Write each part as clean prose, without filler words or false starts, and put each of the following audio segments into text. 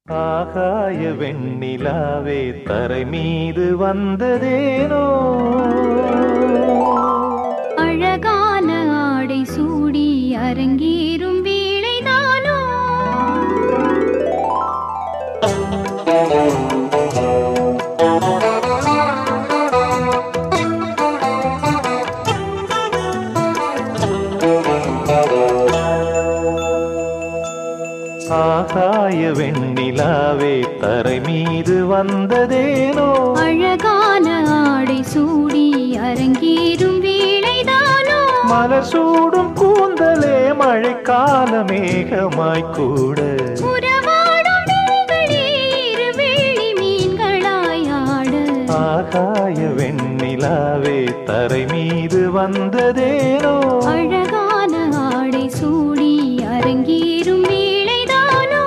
ஆகாய வெண்ணிலாவே தரை மீது வந்ததேனோ அழகான ஆடை சூடி அரங்கேறும் வேளைதானோ ஆகாய வெண்ணிலாவே தரை மீது வந்ததேனோ அழகான ஆடை சூடி அரங்கேறும் வேளைதானோ மலர் சூடும் கூந்தலே மழைக்கால மேகமாய் கூட உறவாடும் விழிகளே இரு வெள்ளி மீன்களாய் ஆட ஆகாய வெண்ணிலாவே தரை மீது வந்ததேனோ அழகான ஆடை சூடி அரங்கேறும் வேளைதானோ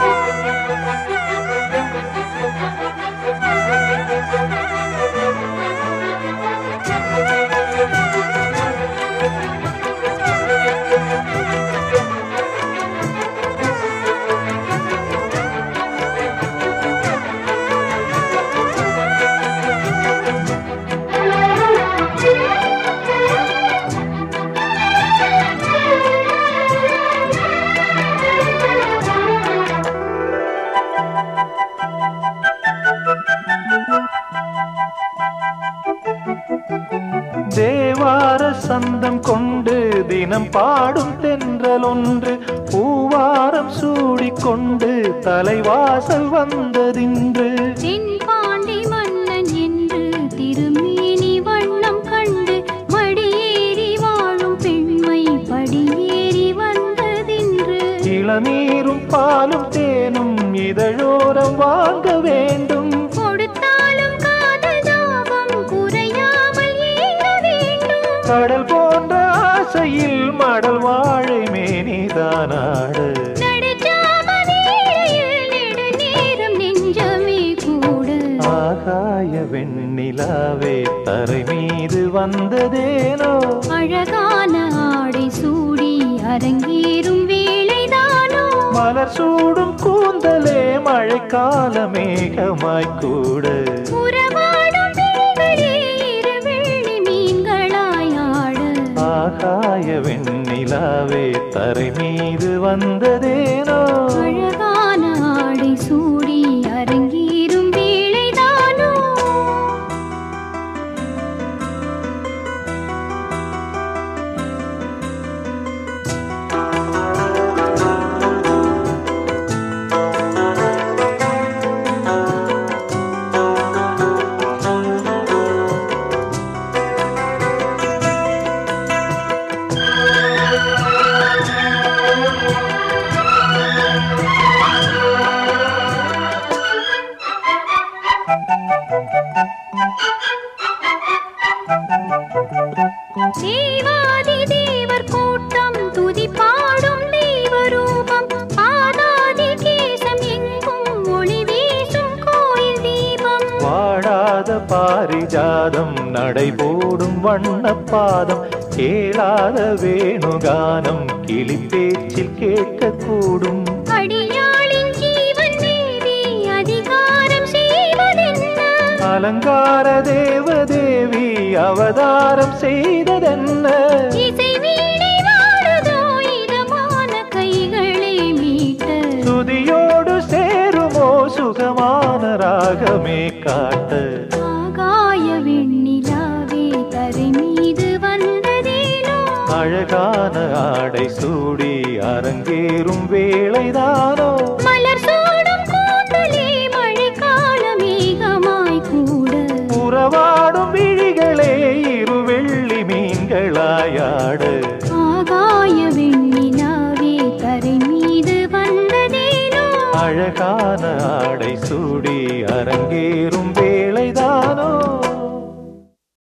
தேவார சந்தம் கொண்டு தினம் பாடும் தென்றல் ஒன்று பூவாரம் சூடிக்கொண்டு தலைவாசல் வந்ததின்று தென்பாண்டி மன்னன் என்று திருமேனி வண்ணம் கண்டு மடியேறி வாழும் பெண்மை படியேறி வந்ததின்று இளநீரும் பாலும் தேனும் இதழோரம் வாங்க வேண்டும் கொடுத்தாலும் காதல் தாபம் குறையாமல் ஏங்க வேண்டும் கடல் போன்ற ஆசையில் மடல் வாழை மேனிதானாடு நடுச்சாம வேளையில் நெடுநேரம் நெஞ்சமே கூட ஆகாய வெண்ணிலாவே தரை மீது வந்ததேனோ அழகான ஆடை சூடி அரங்கேறும் வேளைதானோ மலர் சூடும் கூந்தலே மழைக்கால மேகமாய் கூட உறவாடும் விழிகளே இரு வெள்ளி மீன்களாய் ஆட ஆகாய வெண்ணிலாவே தரை மீது வந்ததேனோ அழகான ஆடை சூடி அரங்கேறும் வேளைதானோ தேவாதி தேவர் கூட்டம் துதி பாடும் தெய்வரூபம் ஆதாதி கேசம் எங்கும் ஒளி வீசும் கோயில் தீபம் வாடாத பாரிஜாதம் நடைபோடும் வண்ணப்பாதம் கேளாத வேணுகானம் கிளி பேச்சில் கேட்கக்கூடும் அடியாளின் ஜீவன் தேவி அதிகாரம் செய்வதென்ன அலங்கார தேவதேவி அவதாரம் செய்ததென்ன இசை வீணை வாடுதோ இதமான கைகளை மீட்ட துதியோடு சேருமோ சுகமான ராகமே காட்ட ஆகாய வெண்ணிலாவே தரை மீது வந்ததேனோ அழகான ஆடை சூடி அரங்கேறும் வேளைதானோ மலர் சூடும் கூந்தலே மழைக்கால மேகமாய் கூட உறவாடும் விழிகளே இரு வெள்ளி மீன்களாயாடு ஆகாய வெண்ணிலாவே தரை மீது வந்ததேனோ அழகான ஆடை சூடி